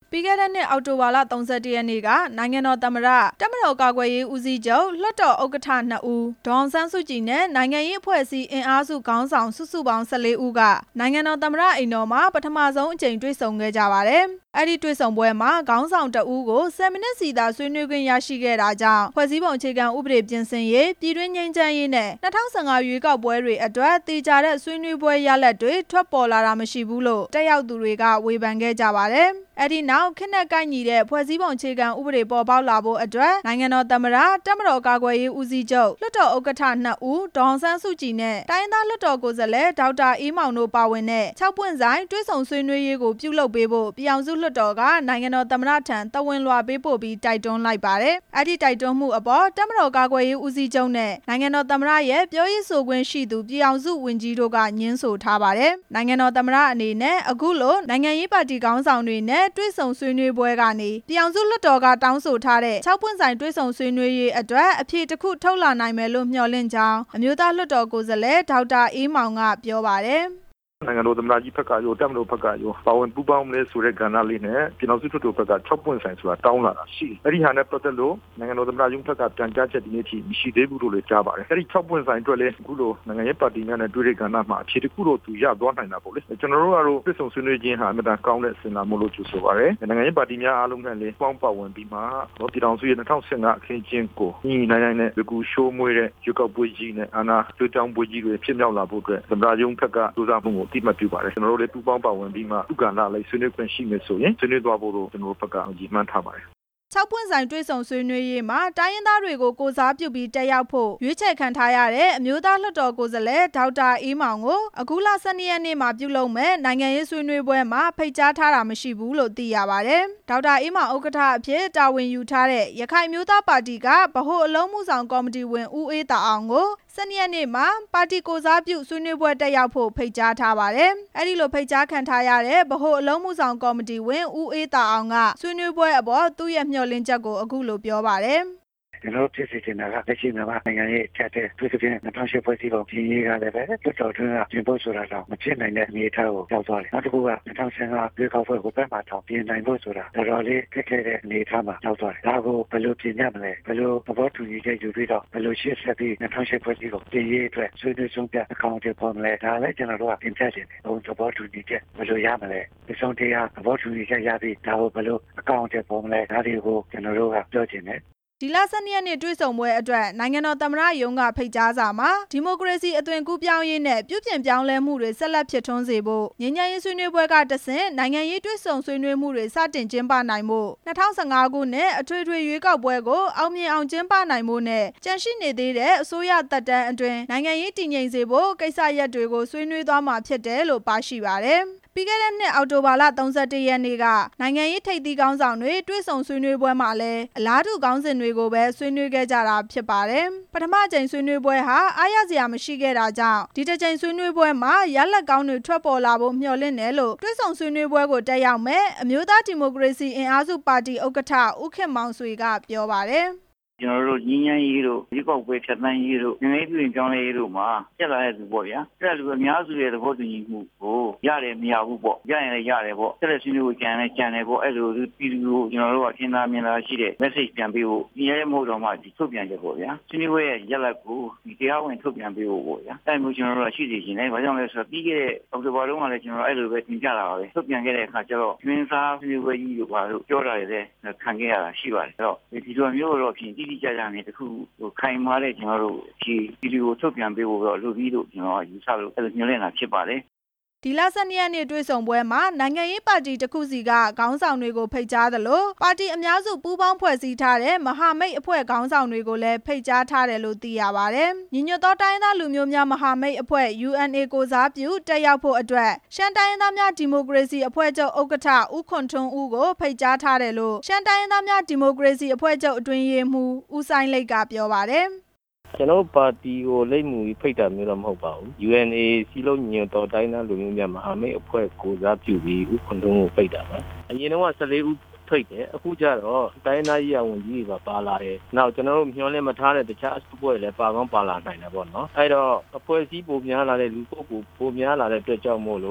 ပြီးခဲ့တဲ့နှစ်အောက်တိုဘာလ31ရက်နေ့ကနိုင်ငံတော်သမ္မတတပ်မတော်ကာကွယ်ရေးဦးစီးချုပ်လွှတ်တော်ဥက္ကဋ္ဌ2ဦးဒေါ်အောင်ဆန်းစုကြည်နဲ့နိုင်ငံရေးအဖွဲ့အစည်းအင်အားစုခေါင်းဆောင်စုစုပေါင်း14ဦးကနိုင်ငံတော်သမ္မတအိမ်တော်မှာပထမဆုံးအကြိမ်တွေ့ဆုံခဲ့ကြပါတယ်။အဲ့ဒီတွေ့ဆုံပွဲမှာခေါင်းဆောင်2ဦးကို10မိနစ်စီသာဆွေးနွေးခွင့်ရရှိခဲ့တာကြောင့်ဖွဲ့စည်းပုံအခြေခံဥပဒေပြင်ဆင်ရေးပြည်တွင်းငြိမ်းချမ်းရေးနဲ့2015ရွေးကောက်ပွဲတွေအတွက်တည်ကြတဲ့ဆွေးနွေးပွဲရလဒ်တွေထွက်ပေါ်လာတာမရှိဘူးလို့တက်ရောက်သူတွေကဝေဖန်ခဲ့ကြပါတယ်။အဲ့ဒီနောက်ခေတ်နဲ့ကိုက်ညီတဲ့ဖွဲ့စည်းပုံအခြေခံဥပဒေပေါ်ပေါက်လာဖို့အတွက်နိုင်ငံတော်သမ္မတတပ်မတော်ကာကွယ်ရေးဦးစီးချုပ်လွှတ်တော်ဥက္ကဋ္ဌ2ဦးဒေါ်အောင်ဆန်းစုကြည်နဲ့တိုင်းရင်းသားလွှတ်တော်ကိုယ်စားလှယ်ဒေါက်တာအေးမောင်တို့ပါဝင်တဲ့6ပွင့်ဆိုင်တွဲဆုံဆွေးနွေးရေးကိုပြုလုပ်ပေးဖို့ပြည်အောင်စုလွှတ်တော်ကနိုင်ငံတော်သမ္မတထံတဝန်လွှာပေးပို့ပြီးတိုက်တွန်းလိုက်ပါတယ်။အဲ့ဒီတိုက်တွန်းမှုအပေါ်တပ်မတော်ကာကွယ်ရေးဦးစီးချုပ်နဲ့နိုင်ငံတော်သမ္မတရဲ့ပြောရေးဆိုခွင့်ရှိသူပြည်အောင်စုဝန်ကြီးတို့ကညှင်းဆိုထားပါတယ်။နိုင်ငံတော်သမ္မတအနေနဲ့အခုလိုနိုင်ငံရေးပါတီခေါင်းဆောင်တွေနဲ့တွဲဆုံဆွေးနွေးပွဲကနေပြည်အောင်စုလွှတ်တော်ကတောင်းဆိုထားတဲ့6ပွင့်ဆိုင်တွဲဆုံဆွေးနွေးရေးအတွက်အဖြေတစ်ခုထုတ်လာနိုင်မယ်လို့မျှော်လင့်ကြောင်းအမျိုးသားလွှတ်တော်ကိုယ်စားလှယ်ဒေါက်တာအေးမောင်ကပြောပါတယ်။နိုင်ငံတော်သမ္မတကြီးဘက်ကရောတပ်မတော်ဘက်ကရောပါဝင်ပူးပေါင်းမလဲဆိုတဲ့ကဏ္ဍလေးနဲ့ပြည်တော်စုထွတ်တော်ဘက်က6ပွင့်ဆိုင်ဆိုတာတောင်းလာတာရှိတယ်။အဲ့ဒီဟာနဲ့ပတ်သက်လို့နိုင်ငံတော်သမ္မတကြီးဘက်ကပြန်ကြားချက်ဒီနေ့ထိမရှိသေးဘူးလို့လည်းကြားပါတယ်။အဲ့ဒီ6ပွင့်ဆိုင်အတွက်လည်းအခုလိုနိုင်ငံရေးပါတီများနဲ့တွေ့တဲ့ကဏ္ဍမှာအခြေတစ်ခုတော့သူရသွားနိုင်တာပေါ့လေ။ကျွန်တော်တို့ကတော့ပြည်ဆောင်ဆွေးနွေးခြင်းဟာအမှန်တန်ကောင်းတဲ့စဉ်းစားမှုလို့ကြိုဆိုပါတယ်။နိုင်ငံရေးပါတီများအားလုံးနဲ့လည်းပေါင်းပါဝင်ပြီးမှပြည်တော်စုရဲ့2015အခင်းကျင်းကိုညီနိုင်တဲ့ဒီကူရှိုးမွေးတဲ့ရွေးကောက်ပွဲကြီးနဲ့အာဏာလွှဲပြောင်းပွဲကြီးတွေဖြစ်မြောက်လာဖို့အတွက်သမ္မတကြီးဘက်ကစူးစမ်းမှုကိုအတိအမှတ်ပြုပါတယ်ကျွန်တော်တို့လည်းပူးပေါင်းပါဝင်ပြီးမှဥက္ကဋ္ဌလိုက်ဆွေးနွေးခွင့်ရှိမယ်ဆိုရင်ဆွေးနွေးသွားဖို့လို့ကျွန်တော်တို့ဘက်ကရည်မှန်းထားပါတယ် 6ပွင့်ဆိုင်တွဲဆုံဆွေးနွေးရေးမှာတိုင်းရင်းသားတွေကိုကိုစားပြုပြီးတက်ရောက်ဖို့ရွေးချယ်ခံထားရတဲ့အမျိုးသားလွှတ်တော်ကိုယ်စားလှယ်ဒေါက်တာအေးမောင်ကိုအခုလ12ရက်နေ့မှာပြုလုပ်မဲ့နိုင်ငံရေးဆွေးနွေးပွဲမှာဖိတ်ကြားထားတာမရှိဘူးလို့သိရပါတယ်။ဒေါက်တာအေးမောင်ဥက္ကဋ္ဌအဖြစ်တာဝန်ယူထားတဲ့ရခိုင်မျိုးသားပါတီကဗဟိုအလုံးမှုဆောင်ကော်မတီဝင်ဦးအေးတာအောင်ကို12ရက်နေ့မှာပါတီကိုစားပြုဆွေးနွေးပွဲတက်ရောက်ဖို့ဖိတ်ကြားထားပါတယ်။အဲ့ဒီလိုဖိတ်ကြားခံထားရတဲ့ဗဟိုအလုံးမှုဆောင်ကော်မတီဝင်ဦးအေးတာအောင်ကဆွေးနွေးပွဲအပေါ်သူ့ရဲ့မျှော်လင့်ချက်ကိုအခုလိုပြောပါတယ်။ကျွန်တော်ဖြစ်စေချင်တာကလက်ရှိမြန်မာနိုင်ငံရေးအချက်တဲ့သူ့ပြင်2008ဖွဲ့စည်းပုံပြင်ရေးကလည်းပဲလွှတ်တော်တွင်းကပြင်ဖို့ဆိုတာတော့မဖြစ်နိုင်တဲ့အနေအထားကိုရောက်သွားတယ်။နောက်တစ်ခုက2015ရွေးကောက်ပွဲကိုဘက်မှာတောင်ပြင်နိုင်ဖို့ဆိုတာတော်တော်လေးခက်ခဲတဲ့အနေအထားမှာရောက်သွားတယ်။ဒါကိုဘယ်လိုပြင်ရမလဲဘယ်လိုသဘောတူညီချက်ယူပြီးတော့ဘယ်လိုရှေ့ဆက်ပြီး2008ဖွဲ့စည်းပုံပြင်ရေးအတွက်ဆွေးနွေးဆုံးဖြတ်အကောင့်တွေပေါ်မလဲဒါလည်းကျွန်တော်တို့ကပြင်ပြချင်တယ်။ဟိုသဘောတူညီချက်ဘယ်လိုရမလဲဒီဆုံးတရားသဘောတူညီချက်ရပြီးဒါကိုဘယ်လိုအကောင့်တွေပေါ်မလဲဒါတွေကိုကျွန်တော်တို့ကပြောချင်တယ်။ဒီလ12ရက်နေ့တွေ့ဆုံပွဲအတွက်နိုင်ငံတော်သမ္မတရုံးကဖိတ်ကြားစာမှာဒီမိုကရေစီအသွင်ကူးပြောင်းရေးနဲ့ပြုပြင်ပြောင်းလဲမှုတွေဆက်လက်ဖြစ်ထွန်းစေဖို့ငြိမ်းချမ်းရေးဆွေးနွေးပွဲကတဆင့်နိုင်ငံရေးတွေ့ဆုံဆွေးနွေးမှုတွေစတင်ကျင်းပနိုင်ဖို့2015ခုနှစ်အထွေထွေရွေးကောက်ပွဲကိုအောင်မြင်အောင်ကျင်းပနိုင်ဖို့နဲ့ကြန့်ရှိနေသေးတဲ့အစိုးရသက်တမ်းအတွင်းနိုင်ငံရေးတည်ငြိမ်စေဖို့ကိစ္စရပ်တွေကိုဆွေးနွေးသွားမှာဖြစ်တယ်လို့ပါရှိပါတယ်။ပြီးခဲ့တဲ့နှစ်အောက်တိုဘာလ31ရက်နေ့ကနိုင်ငံရေးထိပ်သီးခေါင်းဆောင်တွေတွေ့ဆုံဆွေးနွေးပွဲမှာလည်းအလားတူခေါင်းစဉ်တွေကိုပဲဆွေးနွေးခဲ့ကြတာဖြစ်ပါတယ်။ပထမကြိမ်ဆွေးနွေးပွဲဟာအားရစရာမရှိခဲ့တာကြောင့်ဒီတစ်ကြိမ်ဆွေးနွေးပွဲမှာရလဒ်ကောင်းတွေထွက်ပေါ်လာဖို့မျှော်လင့်တယ်လို့တွေ့ဆုံဆွေးနွေးပွဲကိုတက်ရောက်မဲ့အမျိုးသားဒီမိုကရေစီအင်အားစုပါတီဥက္ကဋ္ဌဦးခင်မောင်ဆွေကပြောပါတယ်။ကျွန်တော်တို့ညီညာရေးတို့ဒီကောက်ပွဲဖြတ်သန်းရေးတို့နိုင်ငံရေးပြည်ပြောင်းလဲရေးတို့မှာတက်လာတဲ့သူပေါ့ဗျာအဲ့ဒါလူအများစုရဲ့သဘောတူညီမှုကိုရတယ်မရဘူးပေါ့ရရင်လည်းရတယ်ပေါ့ဆက်လက်ဆွေးနွေးဖို့ကြံတယ်ပေါ့အဲ့လိုပြည်သူကိုကျွန်တော်တို့ကအင်သာမြင်လာရှိတဲ့ message ပြန်ပေးဖို့ဒီရဲမဟုတ်တော့မှဒီထုတ်ပြန်ချက်ပေါ့ဗျာဆွေးနွေးပွဲရဲ့ရလဒ်ကိုဒီတရားဝင်ထုတ်ပြန်ပေးဖို့ပေါ့ဗျာအဲ့လိုကျွန်တော်တို့ကရှိစေချင်တယ်ဘာကြောင့်လဲဆိုတော့ပြီးခဲ့တဲ့အောက်တိုဘာလကလည်းကျွန်တော်အဲ့လိုပဲတင်ပြလာပါပဲထုတ်ပြန်ခဲ့တဲ့အခါကျတော့တွင်စားဆွေးနွေးပွဲကြီးတို့ဘာလို့ပြောတာလဲခံခဲ့ရတာရှိပါတယ်အဲ့တော့ဒီလိုမျိုးတော့ဖြင့်တိတိကျကျနဲ့တခုခိုင်မာတဲ့ကျွန်တော်တို့ဒီဗီဒီယိုထုတ်ပြန်ပေးဖို့တော့လူပြီးလို့ကျွန်တော်ယူဆလို့အဲ့လိုညွှန်လင့်တာဖြစ်ပါတယ်ဒီလ12ရက်နေ့တွေ့ဆုံပွဲမှာနိုင်ငံရေးပါတီတစ်ခုစီကခေါင်းဆောင်တွေကိုဖိတ်ကြားသလိုပါတီအများစုပူးပေါင်းဖွဲ့စည်းထားတဲ့မဟာမိတ်အဖွဲ့ခေါင်းဆောင်တွေကိုလည်းဖိတ်ကြားထားတယ်လို့သိရပါတယ်။ညီညွတ်သောတိုင်းသားလူမျိုးများမဟာမိတ်အဖွဲ့ UNA ကိုစားပြုတက်ရောက်ဖို့အတွက်ရှမ်းတိုင်းရင်းသားများဒီမိုကရေစီအဖွဲ့ချုပ်ဥက္ကဋ္ဌဦးခွန်ထွန်းဦးကိုဖိတ်ကြားထားတယ်လို့ရှမ်းတိုင်းရင်းသားများဒီမိုကရေစီအဖွဲ့ချုပ်အတွင်းရေးမှူးဦးဆိုင်လိတ်ကပြောပါတယ်။ကျွန်တော်ပါတီကိုလိမ့်မှုဖိတ်တာမျိုးတော့မဟုတ်ပါဘူး UNA စီလုံးညွတ်တော်တိုင်းသားလူမျိုးများမဟာမိတ်အဖွဲ့ကိုစားပြုပြီးဥက္ကဋ္ဌကိုဖိတ်တာပါအရင်တော့14ဦးဖိတ်တယ်အခုကျတော့တိုင်းသားရေးဝန်ကြီးတွေပါလာတယ်နောက်ကျွန်တော်တို့မျှော်လင့်မထားတဲ့တခြားအစုအဖွဲ့တွေလည်းပါကောင်းပါလာနိုင်တယ်ပေါ့နော်အဲ့တော့အဖွဲ့အစည်းပုံများလာတဲ့လူပုဂ္ဂိုလ်ပုံများလာတဲ့အတွက်ကြောင့်မို့လို့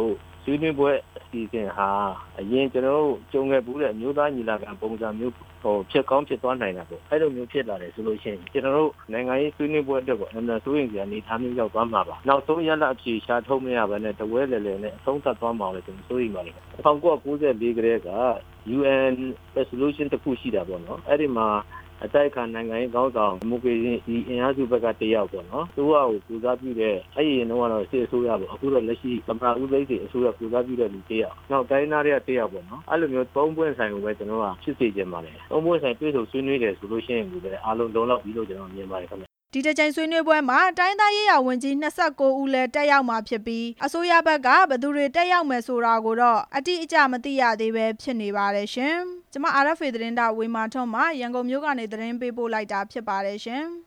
ဆွေးနွေးပွဲအစီအစဉ်ဟာအရင်ကျွန်တော်တို့ကြုံခဲ့ဘူးတဲ့မျိုးသားညီလာခံပုံစံမျိုးဖြစ်ကောင်းဖြစ်သွားနိုင်တာပေါ့အဲ့လိုမျိုးဖြစ်လာတယ်ဆိုလို့ရှိရင်ကျွန်တော်တို့နိုင်ငံရေးဆွေးနွေးပွဲအတွက်ပေါ့အမှန်စိုးရင်စရာအနေထားမျိုးရောက်သွားမှာပါနောက်ဆုံးရလအဖြေရှာထုတ်မရဘဲနဲ့တဝဲလဲလဲနဲ့အဆုံးသတ်သွားမှာလေကျွန်တော်စိုးရိမ်ပါလိမ့်မယ်1994ကတည်းက UN resolution တစ်ခုရှိတာပေါ့နော်အဲ့ဒီမှာအတိုက်ခံနိုင်ငံရေးခေါင်းဆောင်ဒီမိုကရေစီအင်အားစုဘက်ကတယောက်ပေါ့နော်သူကကိုယ်စားပြုတဲ့အဲ့ဒီရင်တော့စစ်အစိုးရပေါ့အခုတော့လက်ရှိသမ္မတဦးသိန်းစိန်အစိုးရကိုယ်စားပြုတဲ့လူတယောက်နောက်တိုင်းသားတွေကတယောက်ပေါ့နော်အဲ့လိုမျိုးသုံးပွင့်ဆိုင်ကိုပဲကျွန်တော်ကဖြစ်စေချင်ပါတယ်သုံးပွင့်ဆိုင်တွေ့ဆုံဆွေးနွေးတယ်ဆိုလို့ရှိရင်ဒီလည်းအားလုံးလုံးလောက်ပြီးလို့ကျွန်တော်မြင်ပါတယ်ခင်ဗျဒီတစ်ချိန်ဆွေးနွေးပွဲမှာတိုင်းသားရေးရာဝန်ကြီး29ဦးလည်းတက်ရောက်မှာဖြစ်ပြီးအစိုးရဘက်ကဘယ်သူတွေတက်ရောက်မယ်ဆိုတာကိုတော့အတိအကျမသိရသေးပဲဖြစ်နေပါတယ်ရှင်။ကျွန်မ RFA သတင်းတောက်ဝေမာထွန်းမှရန်ကုန်မြို့ကနေသတင်းပေးပို့လိုက်တာဖြစ်ပါတယ်ရှင်။